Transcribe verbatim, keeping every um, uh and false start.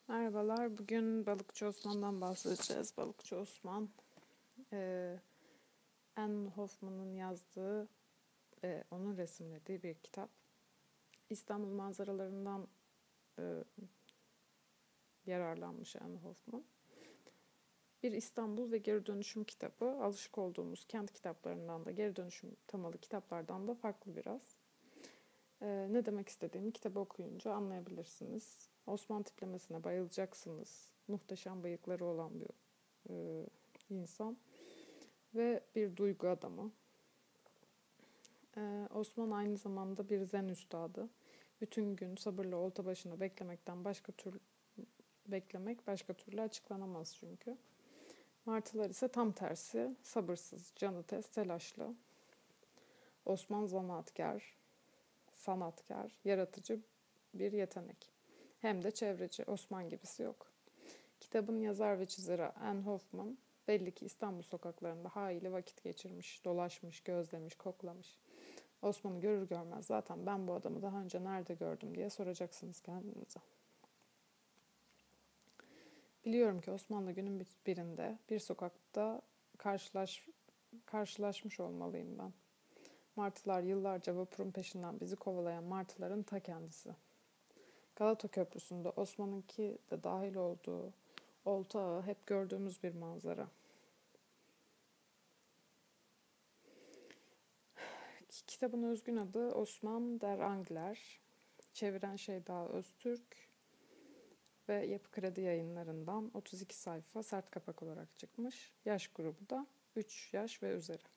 Merhabalar, bugün Balıkçı Osman'dan bahsedeceğiz. Balıkçı Osman, e, Anne Hoffman'ın yazdığı, e, onun resimlediği bir kitap. İstanbul manzaralarından e, yararlanmış Anne Hoffman. Bir İstanbul ve geri dönüşüm kitabı, alışık olduğumuz kent kitaplarından da, geri dönüşüm temalı kitaplardan da farklı biraz. E, ne demek istediğimi kitabı okuyunca anlayabilirsiniz. Osman tiplemesine bayılacaksınız. Muhteşem bıyıkları olan bir e, insan ve bir duygu adamı. Ee, Osman aynı zamanda bir zen üstadı. Bütün gün sabırla olta başına beklemekten başka türlü beklemek başka türlü açıklanamaz çünkü. Martılar ise tam tersi, sabırsız, canı tez, telaşlı. Osman zanaatkar, sanatkar, yaratıcı bir yetenek. Hem de çevreci, Osman gibisi yok. Kitabın yazar ve çizeri Anne Hoffman belli ki İstanbul sokaklarında hayli vakit geçirmiş, dolaşmış, gözlemiş, koklamış. Osman'ı görür görmez zaten ben bu adamı daha önce nerede gördüm diye soracaksınız kendinize. Biliyorum ki Osman'la günün birinde bir sokakta karşılaş, karşılaşmış olmalıyım ben. Martılar yıllarca vapurun peşinden bizi kovalayan martıların ta kendisi. Galata Köprüsü'nde Osman'ınki de dahil olduğu olta ağı hep gördüğümüz bir manzara. Kitabın özgün adı Osman der Angler. Çeviren Şeyda Öztürk ve Yapı Kredi Yayınları'ndan otuz iki sayfa sert kapak olarak çıkmış. Yaş grubu da üç yaş ve üzeri.